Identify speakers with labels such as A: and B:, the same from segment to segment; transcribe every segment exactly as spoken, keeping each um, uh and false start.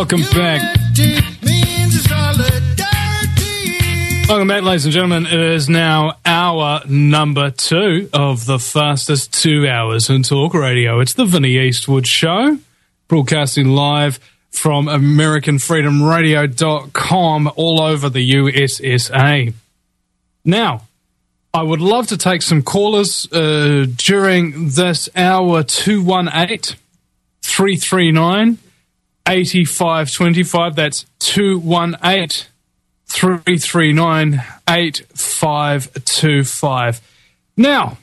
A: Welcome back. Welcome back, ladies and gentlemen. It is now hour number two of the fastest two hours in talk radio. It's the Vinnie Eastwood Show, broadcasting live from American Freedom Radio dot com all over the U S S A. Now, I would love to take some callers uh, during this hour. Two one eight, three three nine, eight five two five. That's two one eight, three three nine, eight five two five. Now,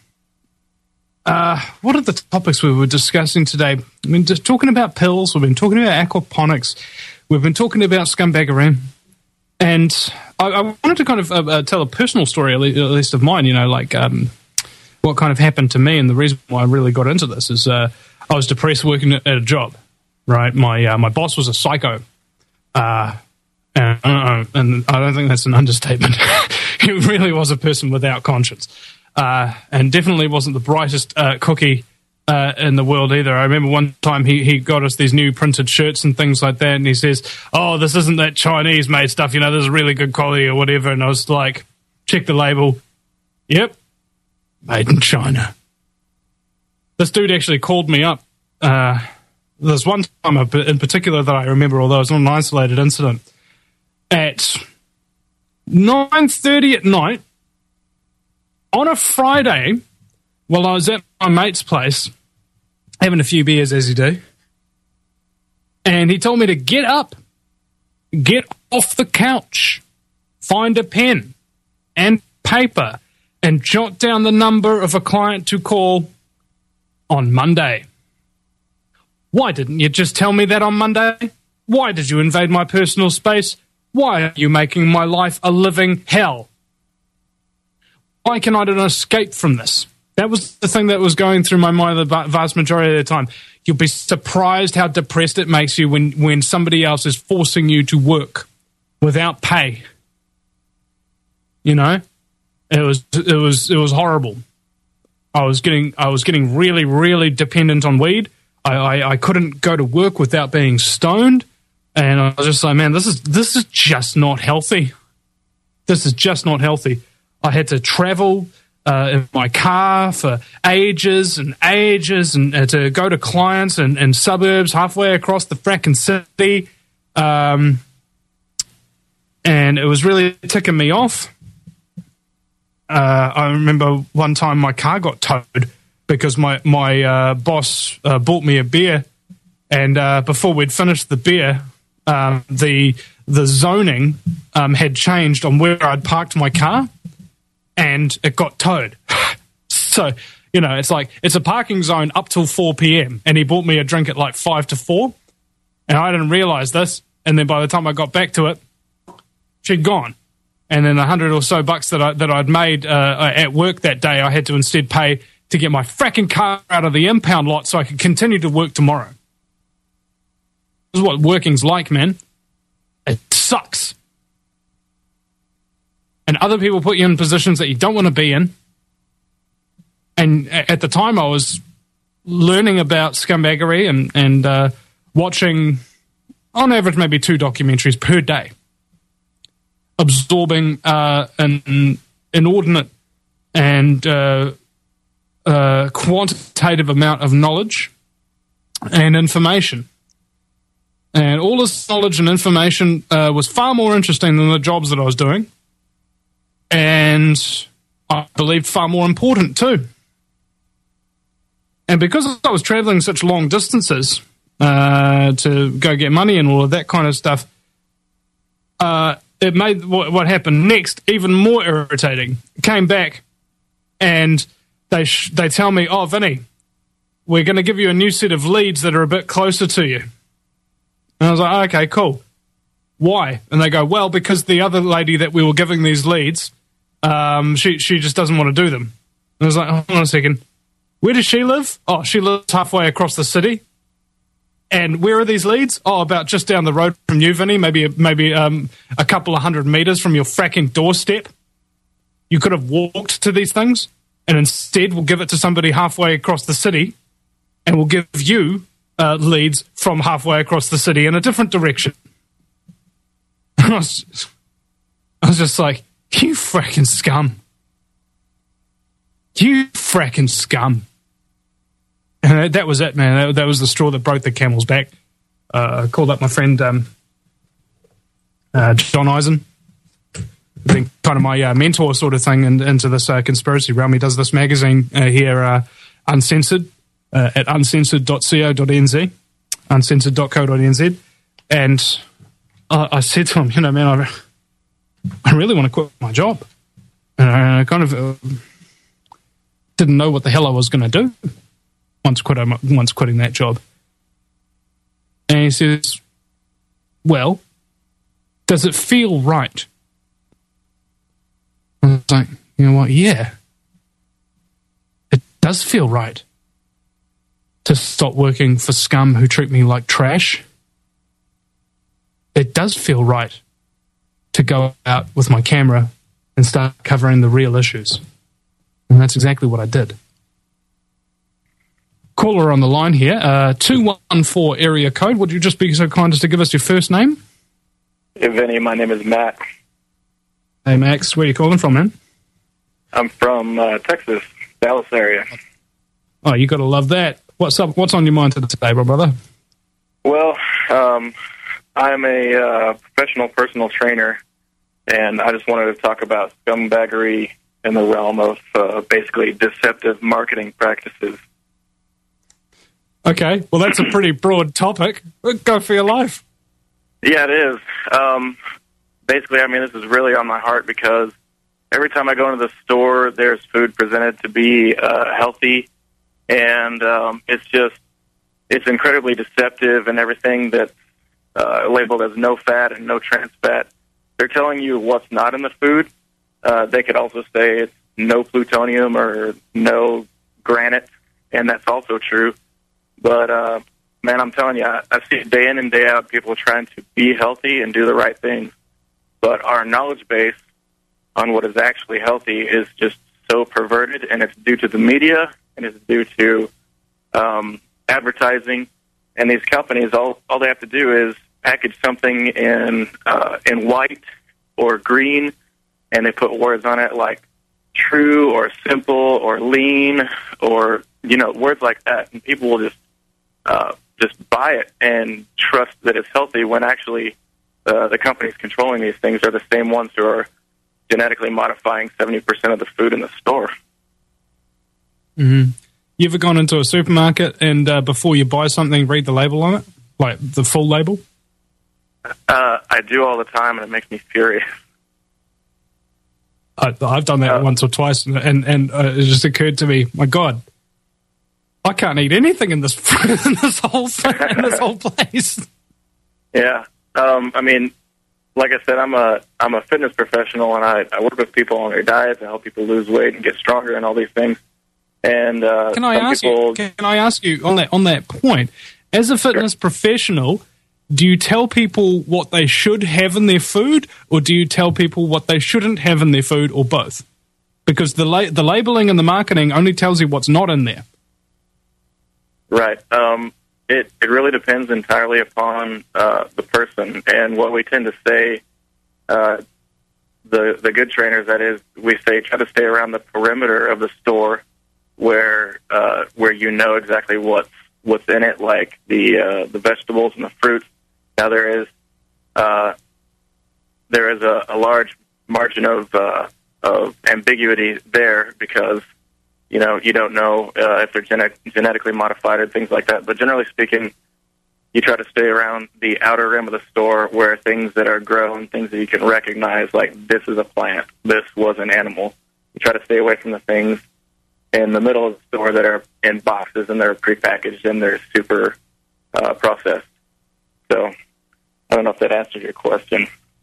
A: uh, what are the topics we were discussing today? I mean, just talking about pills, we've been talking about aquaponics, we've been talking about scumbaggery, and I, I wanted to kind of uh, uh, tell a personal story, at least of mine, you know, like um, what kind of happened to me, and the reason why I really got into this is uh, I was depressed working at a job, right? My, uh, my boss was a psycho. Uh And, uh, and I don't think that's an understatement. He really was a person without conscience, uh, and definitely wasn't the brightest uh, cookie uh, in the world either. I remember one time he, he got us these new printed shirts and things like that, and he says, "Oh, this isn't that Chinese-made stuff, you know, this is really good quality or whatever." And I was like, check the label. Yep, made in China. This dude actually called me up. Uh, there's one time in particular that I remember, although it's not an isolated incident. At nine thirty at night, on a Friday, while I was at my mate's place, having a few beers as you do, and he told me to get up, get off the couch, find a pen and paper, and jot down the number of a client to call on Monday. Why didn't you just tell me that on Monday? Why did you invade my personal space? Why are you making my life a living hell? Why can I not escape from this? That was the thing that was going through my mind the vast majority of the time. You'll be surprised how depressed it makes you when, when somebody else is forcing you to work without pay. You know? It was it was it was horrible. I was getting I was getting really, really dependent on weed. I, I, I couldn't go to work without being stoned. And I was just like, man, this is this is just not healthy. This is just not healthy. I had to travel uh, in my car for ages and ages and uh, to go to clients in, in suburbs halfway across the fracking city. Um, and it was really ticking me off. Uh, I remember one time my car got towed because my, my uh, boss uh, bought me a beer. And uh, before we'd finished the beer, Um, the the zoning um, had changed on where I'd parked my car, and it got towed. So, you know, it's like, it's a parking zone up till four p.m., and he bought me a drink at like five to four, and I didn't realize this, and then by the time I got back to it, she'd gone. And then the hundred or so bucks that, I, that I'd made uh, at work that day, I had to instead pay to get my fracking car out of the impound lot so I could continue to work tomorrow. This is what working's like, man. It sucks. And other people put you in positions that you don't want to be in. And at the time, I was learning about scumbaggery and, and uh, watching, on average, maybe two documentaries per day. Absorbing uh, an inordinate and uh, uh, quantitative amount of knowledge and information. And all this knowledge and information uh, was far more interesting than the jobs that I was doing. And I believed far more important too. And because I was traveling such long distances uh, to go get money and all of that kind of stuff, uh, it made what, what happened next even more irritating. Came back and they sh- they tell me, "Oh, Vinny, we're going to give you a new set of leads that are a bit closer to you." And I was like, okay, cool. Why? And they go, well, because the other lady that we were giving these leads, um, she she just doesn't want to do them. And I was like, hold on a second. Where does she live? Oh, she lives halfway across the city. And where are these leads? Oh, about just down the road from you, Vinny, maybe maybe um, a couple of hundred meters from your fracking doorstep. You could have walked to these things, and instead we'll give it to somebody halfway across the city, and we'll give you uh, leads from halfway across the city in a different direction. I was, just, I was just like, you fracking scum. You fracking scum. And that was it, man. That, that was the straw that broke the camel's back. Uh, I called up my friend um, uh, John Eisen, been kind of my uh, mentor sort of thing in, into this uh, conspiracy realm. He does this magazine uh, here, uh, Uncensored, uh, at uncensored dot co dot n z, uncensored dot co dot n z. And I, I said to him, you know, man, I, I really want to quit my job. And I, I kind of uh, didn't know what the hell I was going to do once, quit, once quitting that job. And he says, well, does it feel right? I was like, you know what, yeah. It does feel right to stop working for scum who treat me like trash. It does feel right to go out with my camera and start covering the real issues. And that's exactly what I did. Caller on the line here, uh, two one four area code. Would you just be so kind as to give us your first name?
B: Hey, Vinny, my name is Matt.
A: Hey, Max, where are you calling from, man?
B: I'm from uh, Texas, Dallas area.
A: Oh, you got to love that. What's up? What's on your mind today, my brother?
B: Well, um, I'm a uh, professional personal trainer, and I just wanted to talk about scumbaggery in the realm of uh, basically deceptive marketing practices.
A: Okay, well, that's a pretty broad topic. Go for your life.
B: Yeah, it is. Um, basically, I mean, this is really on my heart because every time I go into the store, there's food presented to be uh, healthy, and um, it's just, it's incredibly deceptive, and everything that's uh, labeled as no fat and no trans fat, they're telling you what's not in the food. Uh, they could also say it's no plutonium or no granite, and that's also true. But, uh, man, I'm telling you, I, I see it day in and day out people trying to be healthy and do the right things. But our knowledge base on what is actually healthy is just so perverted, and it's due to the media, and it's due to um, advertising. And these companies, all, all they have to do is package something in uh, in white or green, and they put words on it like true or simple or lean or, you know, words like that. And people will just uh, just buy it and trust that it's healthy when actually uh, the companies controlling these things are the same ones who are genetically modifying seventy percent of the food in the store.
A: Mm-hmm. You ever gone into a supermarket and uh, before you buy something, read the label on it? Like the full label?
B: Uh, I do all the time, and it makes me furious.
A: I, I've done that uh, once or twice, and and, and uh, it just occurred to me, my God, I can't eat anything in this in this whole in this whole place.
B: Yeah, um, I mean, like I said, I'm a I'm a fitness professional, and I, I work with people on their diets to help people lose weight and get stronger and all these things. And uh,
A: can I ask people, you? Can I ask you on that on that point? As a fitness sure. professional, do you tell people what they should have in their food, or do you tell people what they shouldn't have in their food, or both? Because the la- the labeling and the marketing only tells you what's not in there.
B: Right. Um, it it really depends entirely upon uh, the person, and what we tend to say. Uh, the the good trainers, that is, we say try to stay around the perimeter of the store, where uh, where you know exactly what's what's in it, like the uh, the vegetables and the fruits. Now there is uh, there is a, a large margin of uh, of ambiguity there because you know you don't know uh, if they're gene- genetically modified or things like that. But generally speaking, you try to stay around the outer rim of the store where things that are grown, things that you can recognize, like this is a plant, this was an animal. You try to stay away from the things in the middle of the store that are in boxes and they're prepackaged and they're super uh, processed. So I don't know if that answers your question.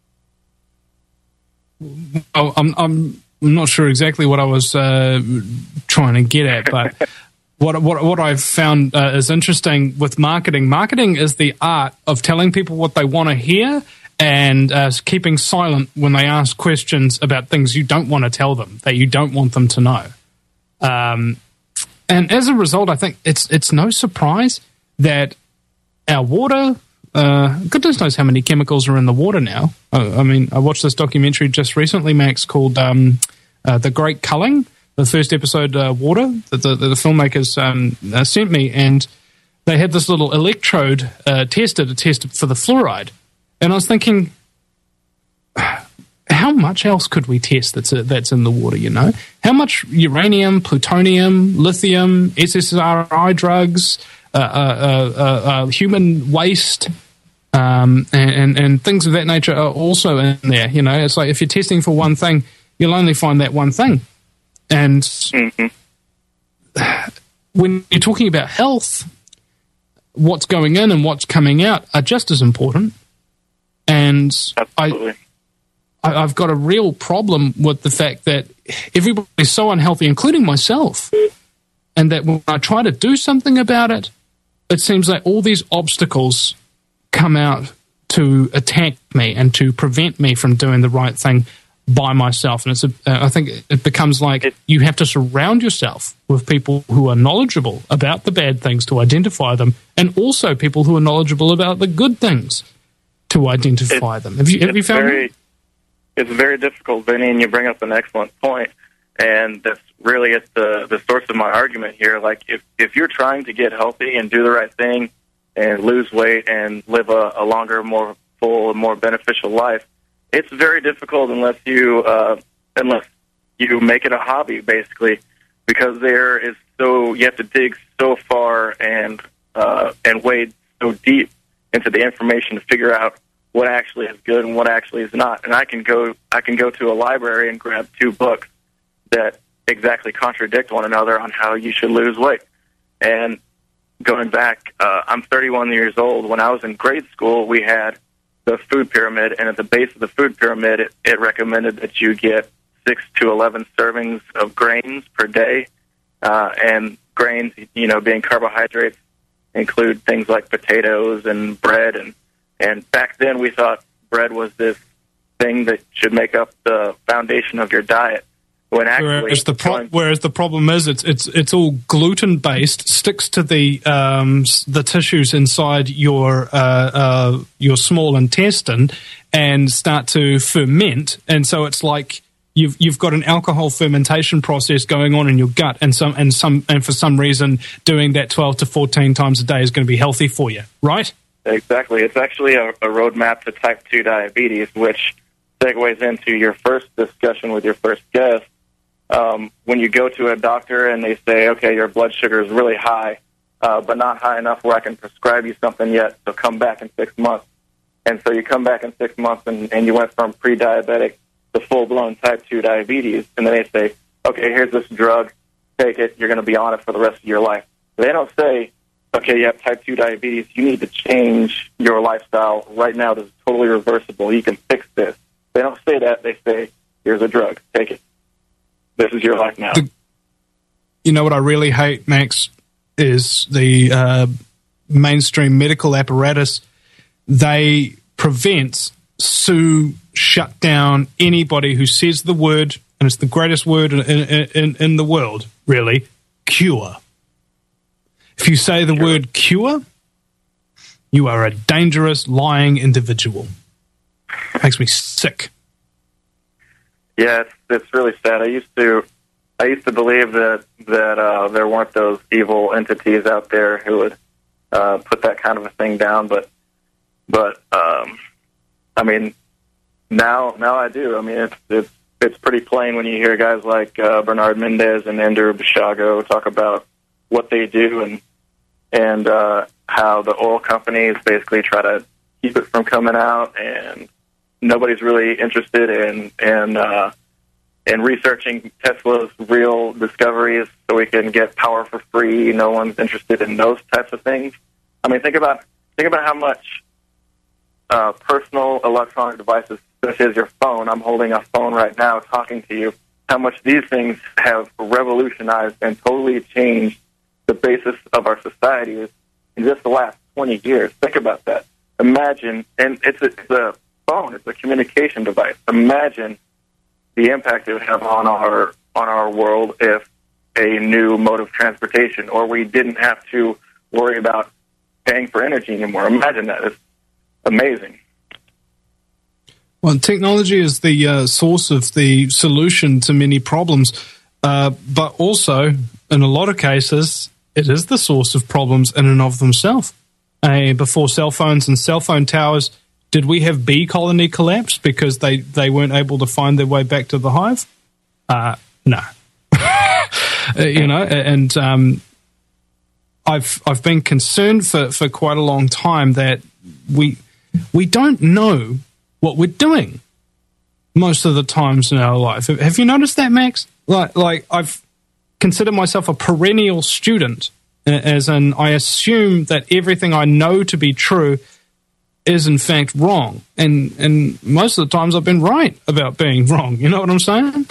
A: Oh, I'm I'm not sure exactly what I was uh, trying to get at, but what what what I've found uh, is interesting with marketing. Marketing is the art of telling people what they want to hear and uh, keeping silent when they ask questions about things you don't want to tell them, that you don't want them to know. Um, and as a result, I think it's it's no surprise that our water. Uh, goodness knows how many chemicals are in the water now. Uh, I mean, I watched this documentary just recently, Max, called um, uh, The Great Culling, the first episode, uh, Water, that the, the, the filmmakers um, uh, sent me, and they had this little electrode uh, tester to test for the fluoride. And I was thinking, how much else could we test that's uh, that's in the water, you know? How much uranium, plutonium, lithium, S S R I drugs, uh, uh, uh, uh, human waste, um, and, and, and things of that nature are also in there, you know? It's like if you're testing for one thing, you'll only find that one thing. And mm-hmm. when you're talking about health, what's going in and what's coming out are just as important. And I, I, I've got a real problem with the fact that everybody's so unhealthy, including myself, and that when I try to do something about it, it seems like all these obstacles come out to attack me and to prevent me from doing the right thing by myself. And it's a, uh, I think it becomes like it, you have to surround yourself with people who are knowledgeable about the bad things to identify them, and also people who are knowledgeable about the good things to identify them. Have you, have you found
B: very, that? It's very difficult, Vinny, and you bring up an excellent point, and that's really at the, the source of my argument here. Like, if, if you're trying to get healthy and do the right thing and lose weight and live a, a longer, more full, and more beneficial life, it's very difficult unless you uh, unless you make it a hobby, basically, because there is so you have to dig so far and uh, and wade so deep into the information to figure out what actually is good and what actually is not. And I can go I can go to a library and grab two books that exactly contradict one another on how you should lose weight. And going back, uh, I'm thirty-one years old. When I was in grade school, we had the food pyramid, and at the base of the food pyramid, it, it recommended that you get six to eleven servings of grains per day, uh, and grains, you know, being carbohydrates, include things like potatoes and bread, and and back then we thought bread was this thing that should make up the foundation of your diet. When actually,
A: whereas the, pro- whereas the problem is it's it's it's all gluten based, sticks to the um, the tissues inside your uh, uh, your small intestine and start to ferment, and so it's like you've you've got an alcohol fermentation process going on in your gut, and some and some and for some reason doing that twelve to fourteen times a day is going to be healthy for you, right?
B: Exactly. It's actually a, a roadmap to type two diabetes, which segues into your first discussion with your first guest. Um, when you go to a doctor and they say, okay, your blood sugar is really high, uh, but not high enough where I can prescribe you something yet, so come back in six months. And so you come back in six months and, and you went from pre-diabetic to full-blown type two diabetes, and then they say, okay, here's this drug, take it, you're going to be on it for the rest of your life. They don't say, okay, you have type two diabetes, you need to change your lifestyle right now. This is totally reversible. You can fix this. They don't say that. They say, here's a drug, take it. This is your life now. The,
A: you know what I really hate, Max, is the uh, mainstream medical apparatus. They prevent, sue, shut down anybody who says the word, and it's the greatest word in, in, in, in the world, really, cure. If you say the
B: Cure.
A: word cure, you are a dangerous, lying individual. It makes me sick.
B: Yeah, it's, it's really sad. I used to, I used to believe that that uh, there weren't those evil entities out there who would uh, put that kind of a thing down. But, but um, I mean, now now I do. I mean, it's it's it's pretty plain when you hear guys like uh, Bernard Mendez and Andrew Basiago talk about what they do and and uh, how the oil companies basically try to keep it from coming out, and nobody's really interested in in uh, in researching Tesla's real discoveries so we can get power for free. No one's interested in those types of things. I mean, think about think about how much uh, personal electronic devices, such as your phone. I'm holding a phone right now, talking to you. How much these things have revolutionized and totally changed the basis of our society in just the last twenty years. Think about that. Imagine, and it's a, it's a phone. It's a communication device. Imagine the impact it would have on our on our world if a new mode of transportation, or we didn't have to worry about paying for energy anymore. Imagine that. It's amazing.
A: Well, technology is the uh, source of the solution to many problems, uh, but also, in a lot of cases, it is the source of problems in and of themselves. Uh, before cell phones and cell phone towers, did we have bee colony collapse because they, they weren't able to find their way back to the hive? Uh, no. uh, you know, and um, I've I've been concerned for, for quite a long time that we we don't know what we're doing most of the times in our life. Have you noticed that, Max? Like, like I've considered myself a perennial student, as in I assume that everything I know to be true is in fact wrong. And and most of the times I've been right about being wrong. You know what I'm saying?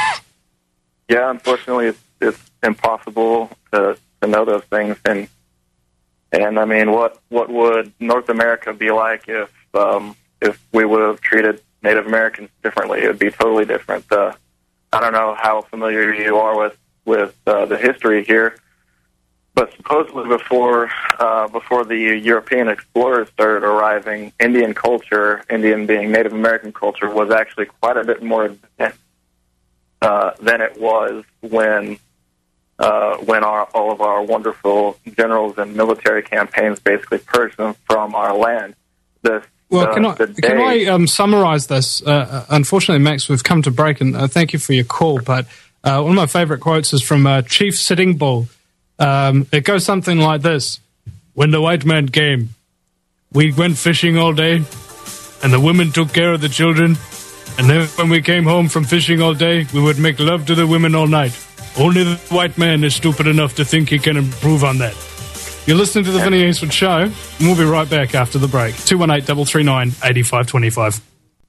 B: Yeah, unfortunately, it's, it's impossible to, to know those things. And, and I mean, what, what would North America be like if um, if we would have treated Native Americans differently? It would be totally different. Uh, I don't know how familiar you are with, with uh, the history here, but supposedly before uh, before the European explorers started arriving, Indian culture, Indian being Native American culture, was actually quite a bit more advanced uh, than it was when uh, when our, all of our wonderful generals and military campaigns basically purged them from our land. This,
A: well,
B: uh,
A: can I
B: day,
A: can I um, summarize this? Uh, unfortunately, Max, we've come to break, and uh, thank you for your call. But uh, one of my favorite quotes is from uh, Chief Sitting Bull. Um, it goes something like this: "When the white man came, we went fishing all day, and the women took care of the children. And then when we came home from fishing all day, we would make love to the women all night. Only the white man is stupid enough to think he can improve on that." You're listening to the Vinny Eastwood Show, and we'll be right back after the break. two one eight, three three nine, eight five two five.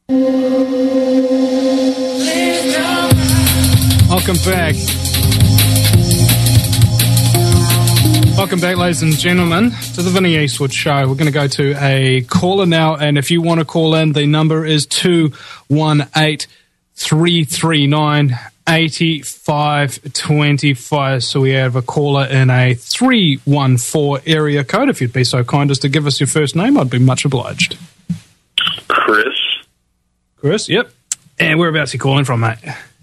A: Welcome back. Welcome back, ladies and gentlemen, to the Vinny Eastwood Show. We're going to go to a caller now, and if you want to call in, the number is two one eight, three three nine, eight five two five. So we have a caller in a three one four area code. If you'd be so kind as to give us your first name, I'd be much obliged.
C: Chris.
A: Chris, yep. And whereabouts are you calling from, mate?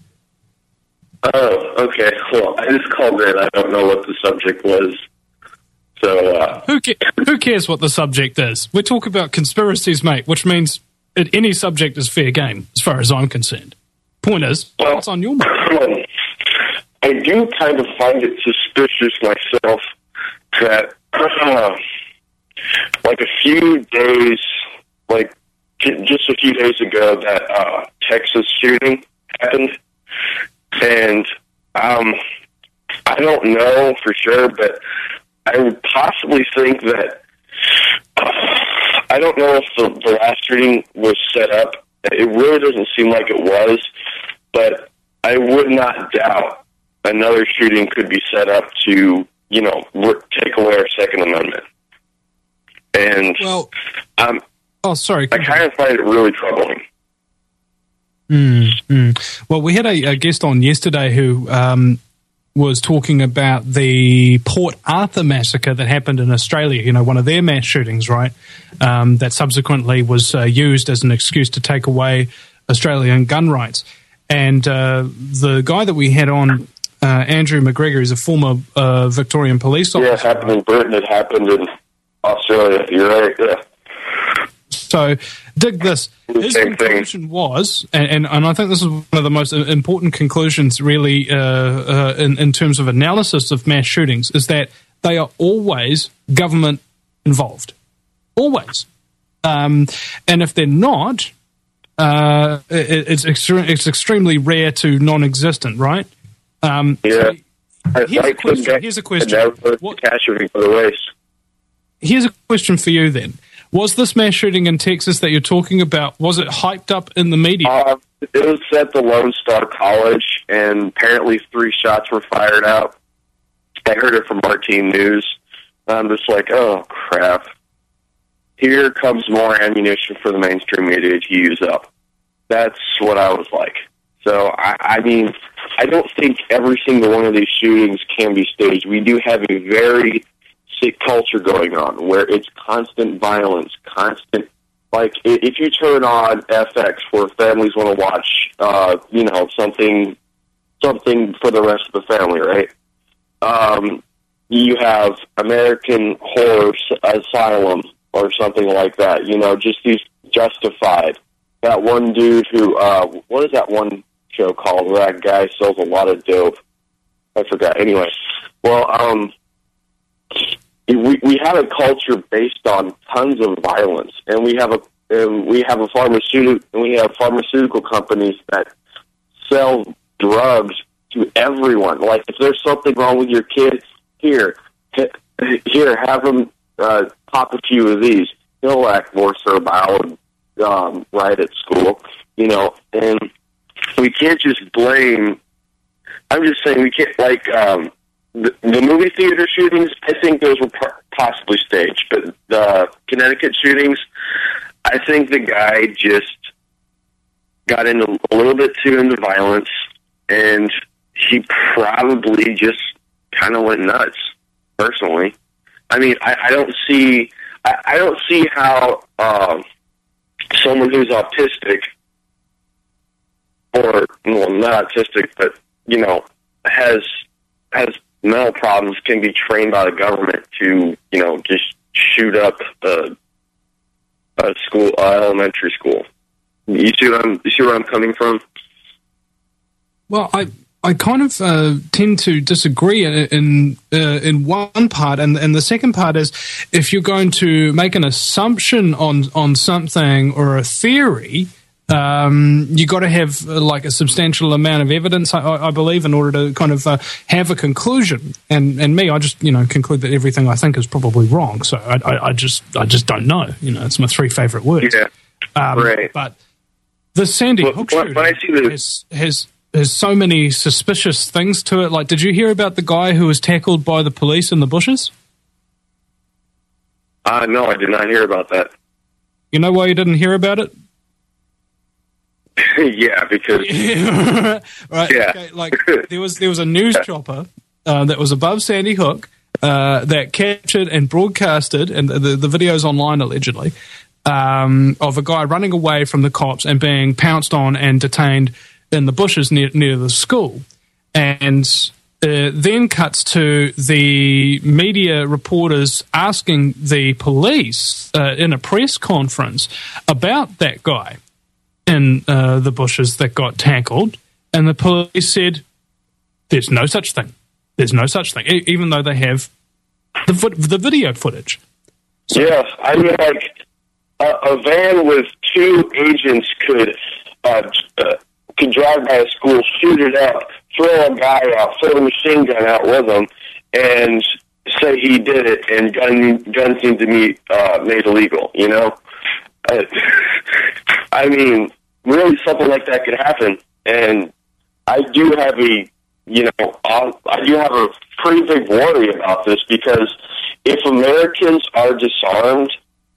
C: Oh, okay. Well, I just called in. I don't know what the subject was. So, uh,
A: who, ca- who cares what the subject is? We're talking about conspiracies, mate, which means it, any subject is fair game, as far as I'm concerned. Point is,
C: well,
A: what's on your mind?
C: Um, I do kind of find it suspicious myself that, uh, like a few days, like j- just a few days ago, that uh, Texas shooting happened, and um, I don't know for sure, but I would possibly think that, uh, I don't know if the, the last shooting was set up. It really doesn't seem like it was, but I would not doubt another shooting could be set up to, you know, take away our Second Amendment. And
A: well,
C: um,
A: oh, sorry,
C: I kind of find it really troubling.
A: Mm-hmm. Well, we had a, a guest on yesterday who um, was talking about the Port Arthur massacre that happened in Australia, you know, one of their mass shootings, right, um, that subsequently was uh, used as an excuse to take away Australian gun rights. And uh, the guy that we had on, uh, Andrew McGregor, is a former uh, Victorian police officer.
C: Yeah, it happened in Britain, it happened in Australia, you're right, yeah.
A: So, dig this. His conclusion thing. was, and, and, and I think this is one of the most important conclusions, really, uh, uh, in, in terms of analysis of mass shootings, is that they are always government involved. Always. Um, and if they're not, uh, it, it's, extre- it's extremely rare to non-existent, right? Um,
C: yeah.
A: So here's,
C: I
A: a question, here's a question.
C: What, catastrophe for the race.
A: Here's a question for you then. Was this mass shooting in Texas that you're talking about, was it hyped up in the media?
C: Uh, it was at the Lone Star College, and apparently three shots were fired out. I heard it from Martin News. I'm just like, oh, crap. Here comes more ammunition for the mainstream media to use up. That's what I was like. So, I, I mean, I don't think every single one of these shootings can be staged. We do have a very toxic culture going on where it's constant violence, constant. Like if you turn on F X where families want to watch, uh, you know, something, something for the rest of the family, right? Um, you have American Horror Asylum or something like that. You know, just these Justified. That one dude who, uh, what is that one show called where that guy sells a lot of dope? I forgot. Anyway, well, um, we we have a culture based on tons of violence, and we have a and we have a pharmaceutical and we have pharmaceutical companies that sell drugs to everyone. Like if there's something wrong with your kid, here, here, have them uh, pop a few of these. He'll act more cerebral um, right at school, you know, and we can't just blame. I'm just saying we can't, like, um, the, the movie theater shootings, I think those were possibly staged, but the Connecticut shootings, I think the guy just got into a little bit too into violence, and he probably just kind of went nuts, personally. I mean, I, I don't see, I, I don't see how um, someone who's autistic, or, well, not autistic, but you know, has has mental problems can be trained by the government to, you know, just shoot up a, a school, uh, elementary school. You see what I'm, you see where I'm coming from?
A: Well, I I kind of uh, tend to disagree in in, uh, in one part, and and the second part is if you're going to make an assumption on on something or a theory. Um, you got to have uh, like a substantial amount of evidence, I, I believe, in order to kind of uh, have a conclusion. And and me, I just you know conclude that everything I think is probably wrong. So I, I, I just I just don't know. You know, it's my three favorite words.
C: Yeah,
A: um,
C: right.
A: But the Sandy
C: well,
A: Hook
C: shooting the-
A: has, has has so many suspicious things to it. Like, did you hear about the guy who was tackled by the police in the bushes?
C: Uh, no, I did not hear about that.
A: You know why you didn't hear about it?
C: yeah, because
A: right,
C: yeah.
A: Okay, like there was there was a news chopper uh, that was above Sandy Hook uh, that captured and broadcasted, and the the video's online allegedly, um, of a guy running away from the cops and being pounced on and detained in the bushes near near the school, and uh, then cuts to the media reporters asking the police uh, in a press conference about that guy in uh, the bushes that got tackled, and the police said, there's no such thing. There's no such thing, e- even though they have the, fo- the video footage.
C: So, yeah, I mean, like, a, a van with two agents could uh, uh, could drive by a school, shoot it up, throw a guy out, throw a machine gun out with him, and say he did it, and gun, guns seem to be uh, made illegal, you know? Uh, I mean, really, something like that could happen, and I do have a, you know, I do have a pretty big worry about this, because if Americans are disarmed,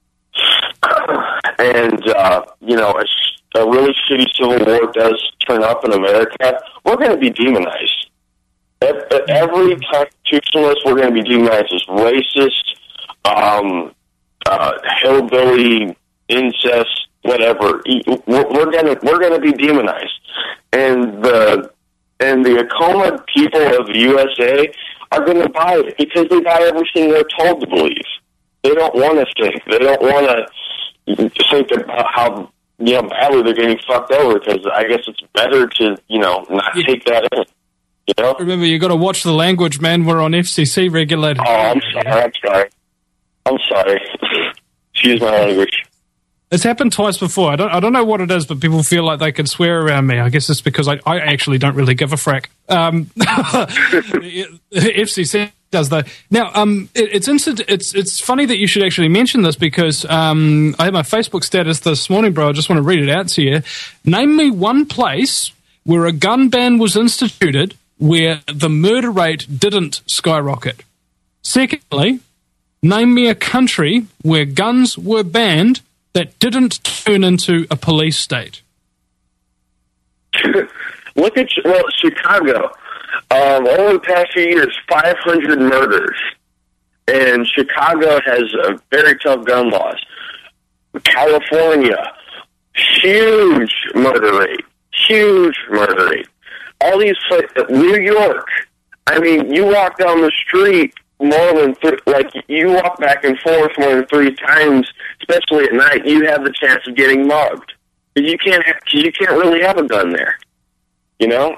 C: and uh, you know, a, a really shitty civil war does turn up in America, we're going to be demonized. Every constitutionalist, we're going to be demonized as racist, um, uh, hillbilly, incest, whatever. We're gonna we're gonna be demonized, and the and the Acoma people of the U S A are gonna buy it because they buy everything they're told to believe. They don't want to think. They don't want to think about how you know badly they're getting fucked over. Because I guess it's better to you know not take that in. You know.
A: Remember, you got to watch the language, man. We're on F C C regulated.
C: Oh, I'm sorry. I'm sorry. I'm sorry. Excuse my language.
A: It's happened twice before. I don't I don't know what it is, but people feel like they can swear around me. I guess it's because I, I actually don't really give a frack. Um, F C C does though. Now, um, it, it's instant, it's it's funny that you should actually mention this because um, I had my Facebook status this morning, bro. I just want to read it out to you. Name me one place where a gun ban was instituted where the murder rate didn't skyrocket. Secondly, name me a country where guns were banned that didn't turn into a police state.
C: Look at, well, Chicago. Um, over the past few years, five hundred murders. And Chicago has a very tough gun laws. California, huge murder rate. Huge murder rate. All these places, New York, I mean, you walk down the street more than, th- like, you walk back and forth more than three times, especially at night, you have the chance of getting mugged. You can't, ha- you can't really have a gun there. You know?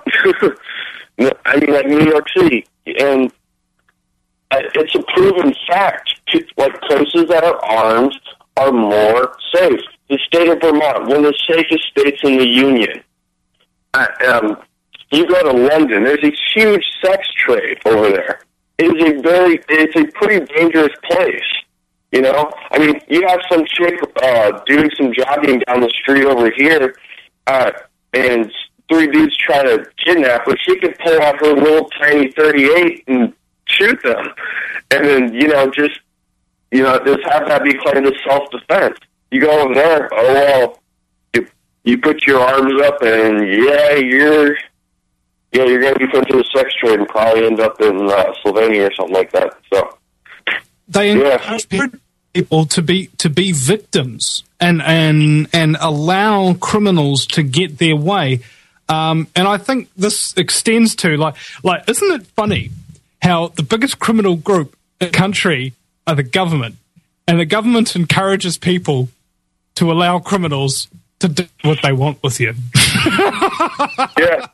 C: I mean, like New York City. And it's a proven fact. Like, places that are armed are more safe. The state of Vermont, one of the safest states in the Union. Uh, um, you go to London, there's a huge sex trade over there. It is a very, it's a pretty dangerous place. You know? I mean, you have some chick uh, doing some jogging down the street over here, uh, and three dudes try to kidnap her. She could pull out her little tiny thirty-eight and shoot them. And then, you know, just, you know, just have that be kind of self-defense. You go over there, oh, well, you, you put your arms up and, yeah, you're, yeah, you're going to be put into the sex trade and probably end up in uh, Slovenia or something like that. So
A: they encourage yeah. people to be to be victims and and and allow criminals to get their way. Um, and I think this extends to like like isn't it funny how the biggest criminal group in the country are the government, and the government encourages people to allow criminals to do what they want with you.
C: Yeah.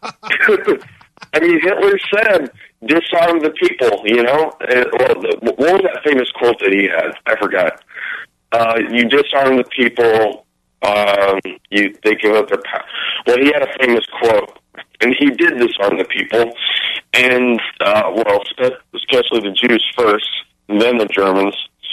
C: I mean, Hitler said, disarm the people, you know? Uh, what was that famous quote that he had? I forgot. Uh, you disarm the people, um, you they give up their power. Well, he had a famous quote, and he did disarm the people, and, uh, well, especially the Jews first, and then the Germans.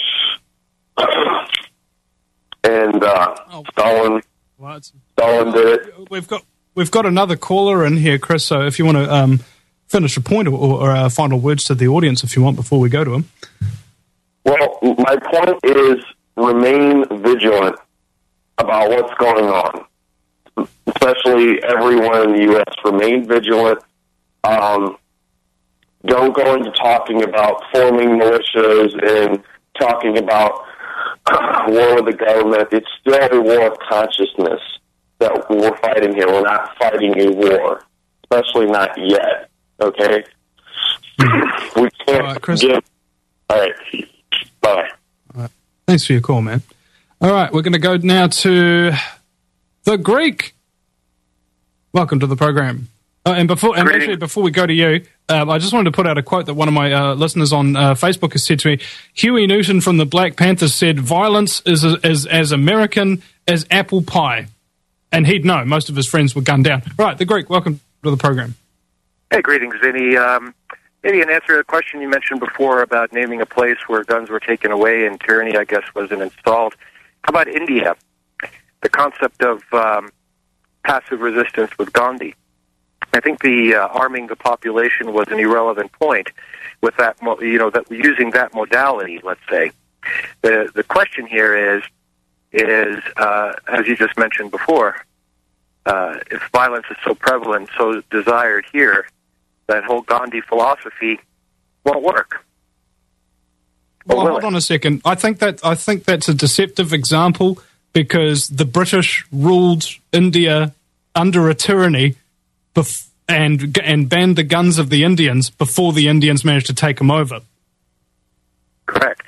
C: And uh, oh. Stalin, well, Stalin did it.
A: We've got we've got another caller in here, Chris. So if you want to um, finish a point or, or uh, final words to the audience, if you want, before we go to him.
C: Well, my point is remain vigilant about what's going on, especially everyone in the U S Remain vigilant. Um, don't go into talking about forming militias and talking about war with the government. It's still a war of consciousness that we're fighting here. We're not fighting a war, especially not yet. Okay? We can't
A: All right, Chris.
C: give... All right. Bye.
A: All right. Thanks for your call, man. All right, we're going to go now to the Greek. Welcome to the program. Uh, and before, and actually, before we go to you, um, I just wanted to put out a quote that one of my uh, listeners on uh, Facebook has said to me. Huey Newton from the Black Panthers said, "Violence is, is as American as apple pie," and he'd know. Most of his friends were gunned down. Right, the Greek. Welcome to the program.
D: Hey, greetings, Vinny. Um, maybe an answer to a question you mentioned before about naming a place where guns were taken away and tyranny, I guess, wasn't installed. How about India? The concept of um, passive resistance with Gandhi. I think the uh, arming the population was an irrelevant point with that, you know, that using that modality. Let's say the the question here is is uh, as you just mentioned before, uh, if violence is so prevalent, so desired here, that whole Gandhi philosophy won't work.
A: Well, hold on a second. I think that I think that's a deceptive example because the British ruled India under a tyranny. Bef- and and banned the guns of the Indians before the Indians managed to take them over.
D: Correct.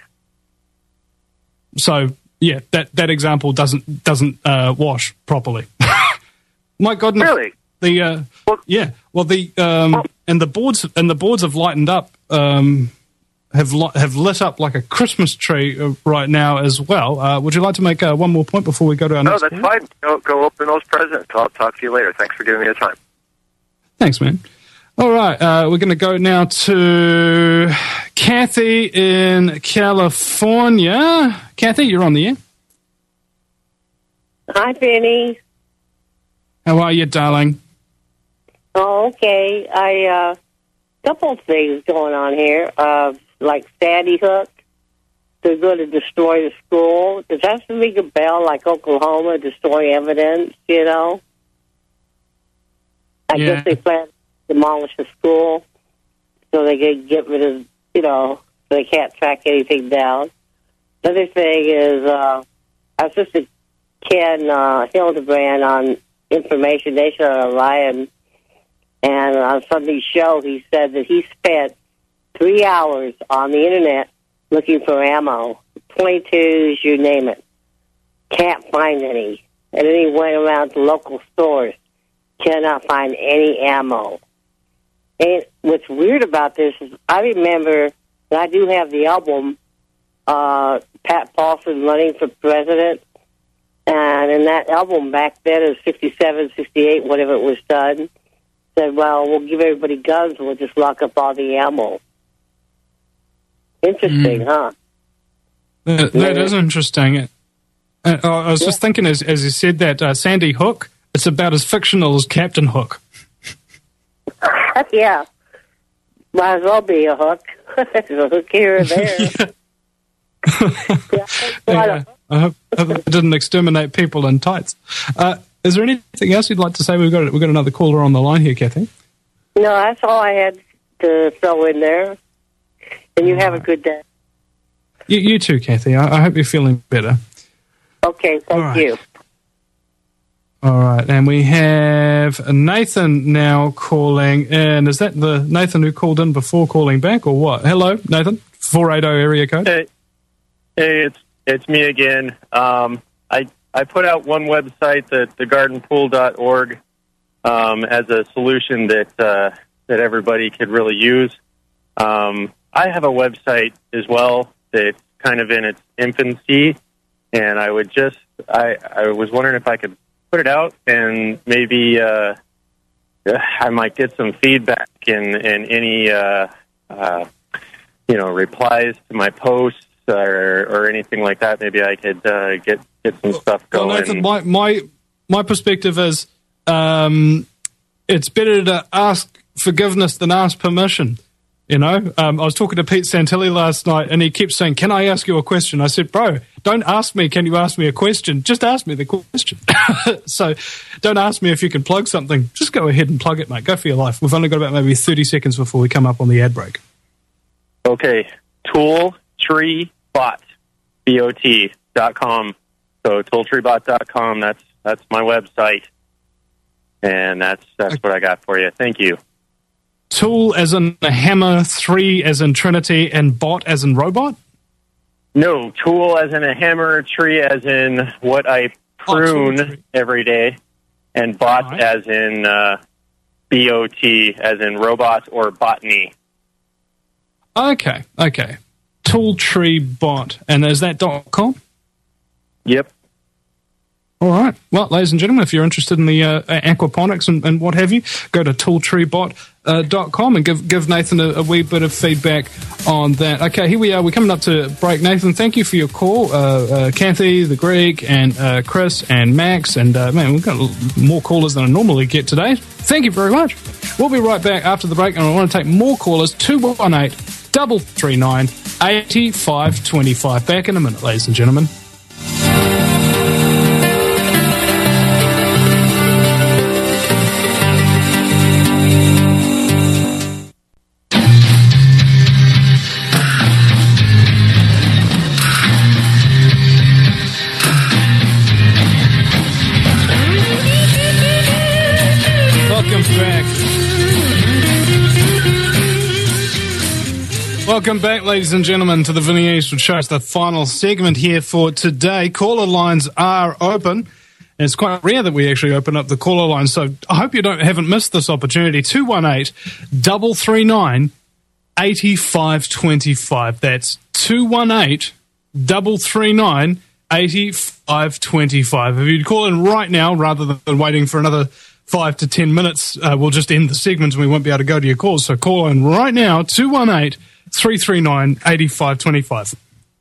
A: So yeah, that, that example doesn't doesn't uh, wash properly. My goodness,
D: really?
A: The uh,
D: well,
A: yeah, well the um, well, and the boards and the boards have lightened up, um, have li- have lit up like a Christmas tree right now as well. Uh, would you like to make uh, one more point before we go to our
D: no,
A: next?
D: No, that's point? fine. Go, go open those presents. I'll talk to you later. Thanks for giving me the time.
A: Thanks, man. All right, uh, we're going to go now to Kathy in California. Kathy, you're on the air.
E: Hi, Benny.
A: How are you, darling?
E: Oh, okay. I uh, couple of things going on here, uh, like Sandy Hook. They're going to destroy the school. Does that ring a bell, like Oklahoma, destroy evidence? You know. I
A: yeah.
E: guess they plan to demolish the school so they can get rid of, you know, They can't track anything down. The other thing is, uh, I was listening to Ken uh, Hildebrand on Information Nation on Orion, and on Sunday's show, he said that he spent three hours on the internet looking for ammo, twenty-twos, you name it. Can't find any. And then he went around to local stores, cannot find any ammo. And what's weird about this is I remember that I do have the album, uh, Pat Paulson Running for President, and in that album back then, it was sixty-seven, sixty-eight, whatever it was done, said, well, we'll give everybody guns, we'll just lock up all the ammo. Interesting, mm. huh?
A: That, that yeah. is interesting. Uh, I was yeah. just thinking, as, as you said that, uh, Sandy Hook, it's about as fictional as Captain Hook.
E: Yeah. Might as well be a hook. There's a hook here or there.
A: yeah. yeah, yeah. I, hope, I hope it didn't exterminate people in tights. Uh, is there anything else you'd like to say? We've got we've got another caller on the line here, Kathy.
E: No, that's all I had to throw in there. And you have a good day.
A: You, you too, Kathy. I, I hope you're feeling better.
E: Okay, thank
A: right.
E: you.
A: All right, and we have Nathan now calling in. Is that the Nathan who called in before calling back, or what? Hello, Nathan, four eighty area code.
F: Hey, hey, it's it's me again. Um, I I put out one website, the the garden pool dot org, um, as a solution that uh, that everybody could really use. Um, I have a website as well that's kind of in its infancy, and I would just I I was wondering if I could put it out, and maybe uh, I might get some feedback and, and any uh, uh, you know replies to my posts or, or anything like that. Maybe I could uh, get get some stuff going.
A: Well, Nathan, my my my perspective is um, it's better to ask forgiveness than ask permission. You know, um, I was talking to Pete Santilli last night, and he kept saying, "Can I ask you a question?" I said, "Bro, don't ask me, can you ask me a question? Just ask me the question." So don't ask me if you can plug something. Just go ahead and plug it, mate. Go for your life. We've only got about maybe thirty seconds before we come up on the ad break.
F: Okay. Tooltree Bot, B O T dot com. So tooltree bot dot com, that's, that's my website. And that's, that's okay. What I got for you. Thank you.
A: Tool as in a hammer, three as in Trinity, and bot as in robot?
F: No, tool as in a hammer, tree as in what I prune oh, every day, and bot right. as in uh, B O T, as in robot or botany.
A: Okay, okay. Tooltree Bot. And is that .com?
F: Yep.
A: All right. Well, ladies and gentlemen, if you're interested in the uh, aquaponics and, and what have you, go to tooltree bot dot com and give give Nathan a, a wee bit of feedback on that. Okay, here we are. We're coming up to break. Nathan, thank you for your call. Uh, uh, Kathy, the Greek, and uh, Chris, and Max. And, uh, man, we've got more callers than I normally get today. Thank you very much. We'll be right back after the break, and I want to take more callers. two one eight, three three nine, eight five two five. Back in a minute, ladies and gentlemen. Welcome back, ladies and gentlemen, to the Vinny Eastwood Show. It's the final segment here for today. Caller lines are open. And it's quite rare that we actually open up the caller line, so I hope you don't haven't missed this opportunity. two one eight, three three nine, eight five two five. That's two one eight, three three nine, eight five two five. If you'd call in right now, rather than waiting for another five to ten minutes, uh, we'll just end the segment and we won't be able to go to your calls. So call in right now, two one eight, three three nine, eight five two five.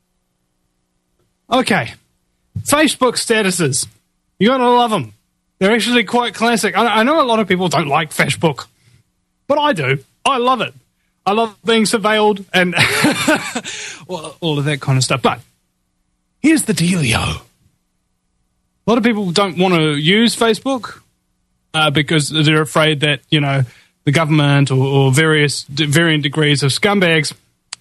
A: Okay. Facebook statuses. You gotta love them. They're actually quite classic. I, I know a lot of people don't like Facebook, but I do. I love it. I love being surveilled and all, all of that kind of stuff. But here's the dealio. A lot of people don't want to use Facebook uh, because they're afraid that, you know, the government or, or various varying degrees of scumbags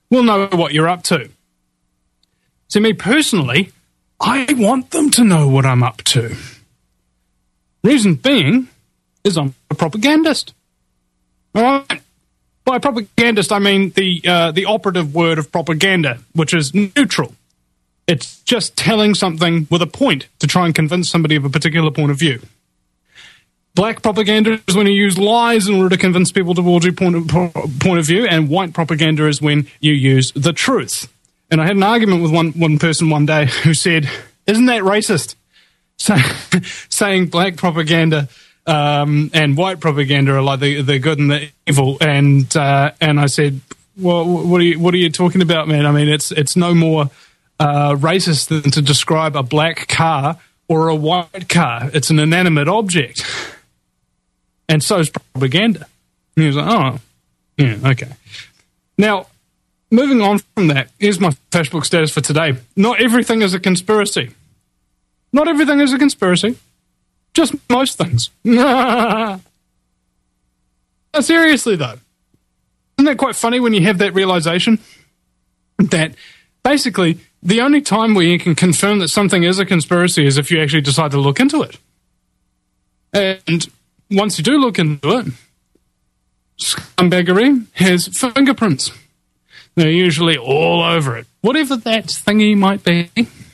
A: will know what you're up to. So me personally, I want them to know what I'm up to. Reason being is I'm a propagandist. All right? By propagandist, I mean the uh, the operative word of propaganda, which is neutral. It's just telling something with a point to try and convince somebody of a particular point of view. Black propaganda is when you use lies in order to convince people towards your point of, point of view, and white propaganda is when you use the truth. And I had an argument with one, one person one day who said, isn't that racist? So, saying black propaganda um, and white propaganda are like the, the good and the evil. And uh, and I said, well, what are you what are you talking about, man? I mean, it's it's no more uh, racist than to describe a black car or a white car. It's an inanimate object. And so is propaganda. And he was like, oh, yeah, okay. Now, moving on from that, here's my Facebook status for today. Not everything is a conspiracy. Not everything is a conspiracy. Just most things. No, seriously, though. Isn't that quite funny when you have that realization? That basically the only time where you can confirm that something is a conspiracy is if you actually decide to look into it. And once you do look into it, scumbaggery has fingerprints. They're usually all over it. Whatever that thingy might be.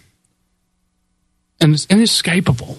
A: And it's inescapable.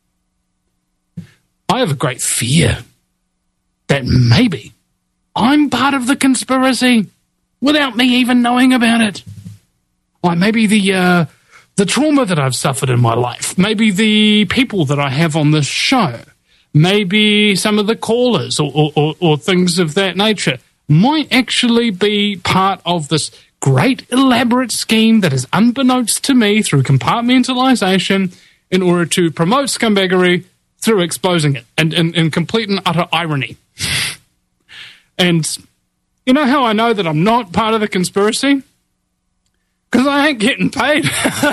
A: I have a great fear that maybe I'm part of the conspiracy without me even knowing about it. Like maybe the uh, the trauma that I've suffered in my life. Maybe the people that I have on this show. Maybe some of the callers or, or, or, or things of that nature might actually be part of this great elaborate scheme that is unbeknownst to me through compartmentalization in order to promote scumbaggery through exposing it and in complete and utter irony. And you know how I know that I'm not part of the conspiracy? Because I ain't getting paid.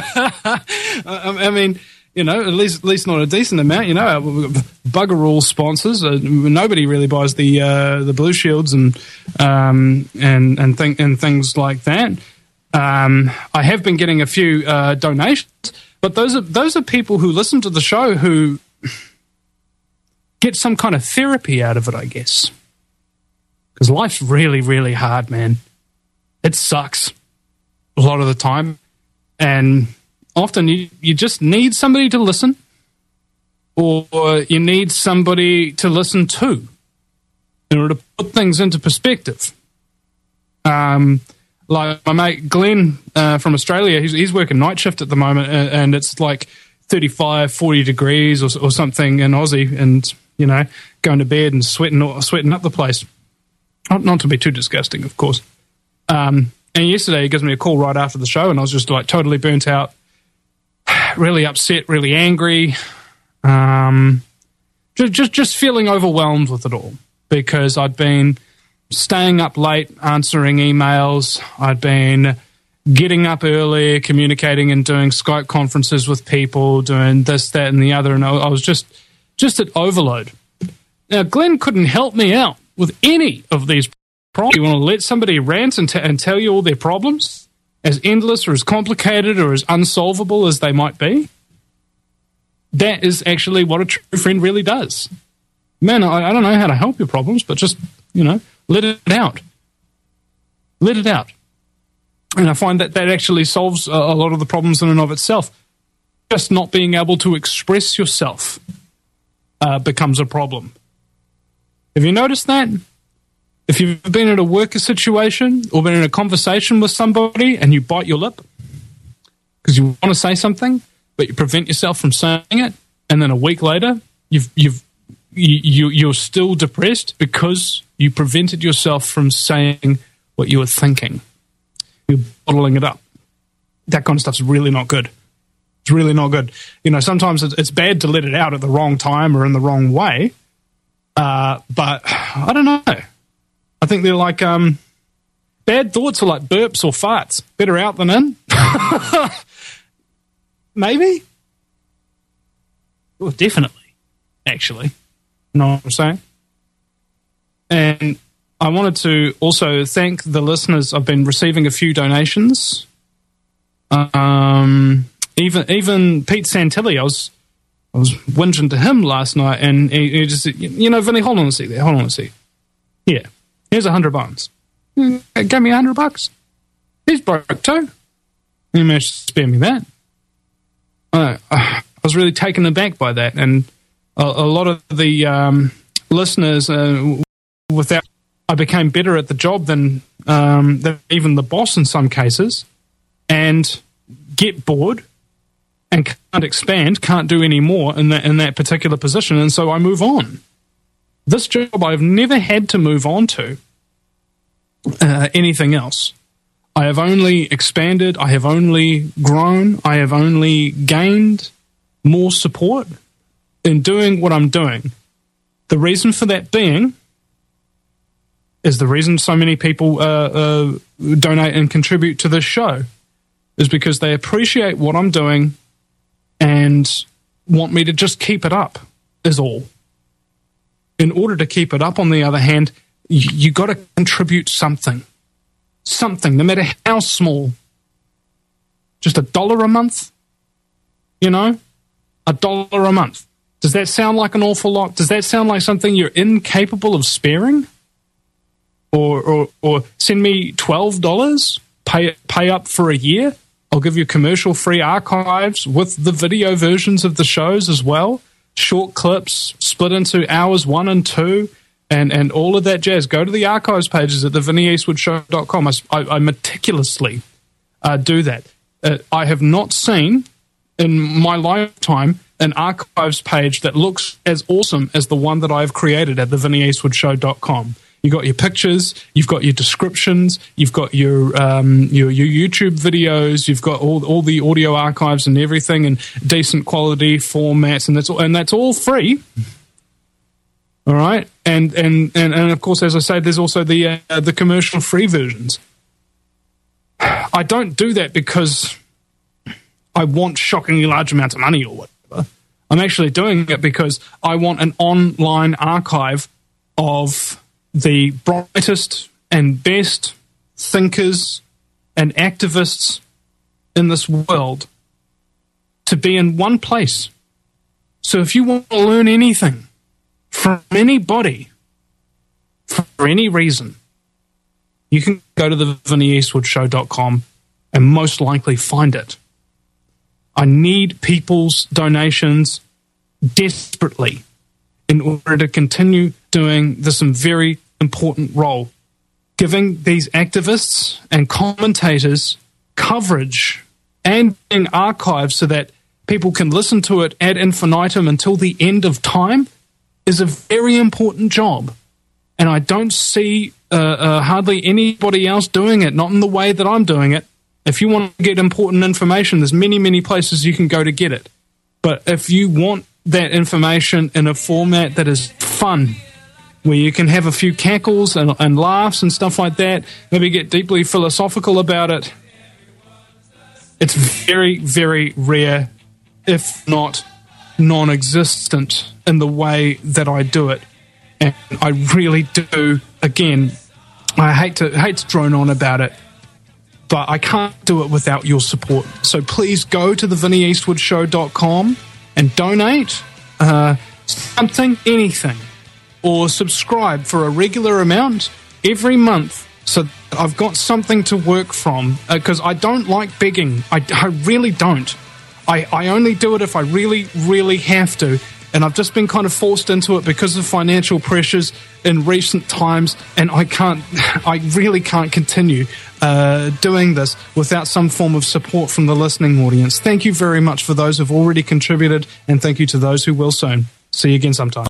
A: I mean, you know, at least at least not a decent amount. You know, bugger all sponsors. Uh, nobody really buys the uh, the Blue Shields and um, and and, th- and things like that. Um, I have been getting a few uh, donations, but those are those are people who listen to the show who get some kind of therapy out of it, I guess. Because life's really, really hard, man. It sucks a lot of the time, and often you, you just need somebody to listen, or you need somebody to listen to in order to put things into perspective. Um, like my mate Glenn uh, from Australia, he's, he's working night shift at the moment, and, and it's like thirty-five, forty degrees or, or something in Aussie, and, you know, going to bed and sweating, sweating up the place. Not, not to be too disgusting, of course. Um, and yesterday he gives me a call right after the show, and I was just like totally burnt out, really upset, really angry, um, just, just just feeling overwhelmed with it all because I'd been staying up late answering emails, I'd been getting up early, communicating and doing Skype conferences with people, doing this, that, and the other, and I, I was just just at overload. Now, Glenn couldn't help me out with any of these problems. You want to let somebody rant and, t- and tell you all their problems? As endless or as complicated or as unsolvable as they might be, that is actually what a true friend really does. Man, I, I don't know how to help your problems, but just, you know, let it out. Let it out. And I find that that actually solves a, a lot of the problems in and of itself. Just not being able to express yourself uh, becomes a problem. Have you noticed that? If you've been in a work situation or been in a conversation with somebody and you bite your lip because you want to say something, but you prevent yourself from saying it, and then a week later you've you've you, you're still depressed because you prevented yourself from saying what you were thinking. You're bottling it up. That kind of stuff's really not good. It's really not good. You know, sometimes it's bad to let it out at the wrong time or in the wrong way. Uh, but I don't know. I think they're like um, bad thoughts are like burps or farts. Better out than in. Maybe. Well, definitely. Actually, you know what I'm saying? And I wanted to also thank the listeners. I've been receiving a few donations. Um, even even Pete Santilli, I was I was whinging to him last night, and he, he just said, you know, Vinny, hold on a sec there, hold on a sec. Here, here's a hundred bucks. He gave me a hundred bucks. He's broke too. He managed to spare me that. Uh, I was really taken aback by that, and a, a lot of the um, listeners, uh, without, I became better at the job than, um, than even the boss in some cases, and get bored and can't expand, can't do any more in that in that particular position, and so I move on. This job I've never had to move on to uh, anything else. I have only expanded, I have only grown, I have only gained more support in doing what I'm doing. The reason for that being is the reason so many people uh, uh, donate and contribute to this show is because they appreciate what I'm doing and want me to just keep it up, is all. In order to keep it up, on the other hand, you, you got to contribute something. Something, no matter how small. Just a dollar a month? You know? A dollar a month. Does that sound like an awful lot? Does that sound like something you're incapable of sparing? Or or, or send me twelve dollars, pay, pay up for a year? I'll give you commercial-free archives with the video versions of the shows as well. Short clips split into hours one and two. And and all of that jazz. Go to the archives pages at the vinny eastwood show dot com. I, I, I meticulously uh, do that. Uh, I have not seen in my lifetime an archives page that looks as awesome as the one that I have created at the vinny eastwood show dot com. You've got your pictures, you've got your descriptions, you've got your um, your, your YouTube videos, you've got all all the audio archives and everything in decent quality formats, and that's all, and that's all free. All right, and and, and and of course, as I say, there's also the uh, the commercial free versions. I don't do that because I want shockingly large amounts of money or whatever. I'm actually doing it because I want an online archive of the brightest and best thinkers and activists in this world to be in one place. So if you want to learn anything from anybody, for any reason, you can go to the vinny eastwood show dot com and most likely find it. I need people's donations desperately in order to continue doing this very important role, giving these activists and commentators coverage and being archived so that people can listen to it ad infinitum until the end of time is a very important job, and I don't see uh, uh, hardly anybody else doing it, not in the way that I'm doing it. If you want to get important information, there's many, many places you can go to get it. But if you want that information in a format that is fun, where you can have a few cackles and, and laughs and stuff like that, maybe get deeply philosophical about it, it's very, very rare, if not non-existent in the way that I do it. And I really do, again, I hate to hate to drone on about it, but I can't do it without your support. So please go to the vinny eastwood show dot com and donate uh, something, anything, or subscribe for a regular amount every month so that I've got something to work from, because uh, I don't like begging. I, I really don't. I, I only do it if I really, really have to. And I've just been kind of forced into it because of financial pressures in recent times. And I can't, I really can't continue uh, doing this without some form of support from the listening audience. Thank you very much for those who've already contributed. And thank you to those who will soon. See you again sometime.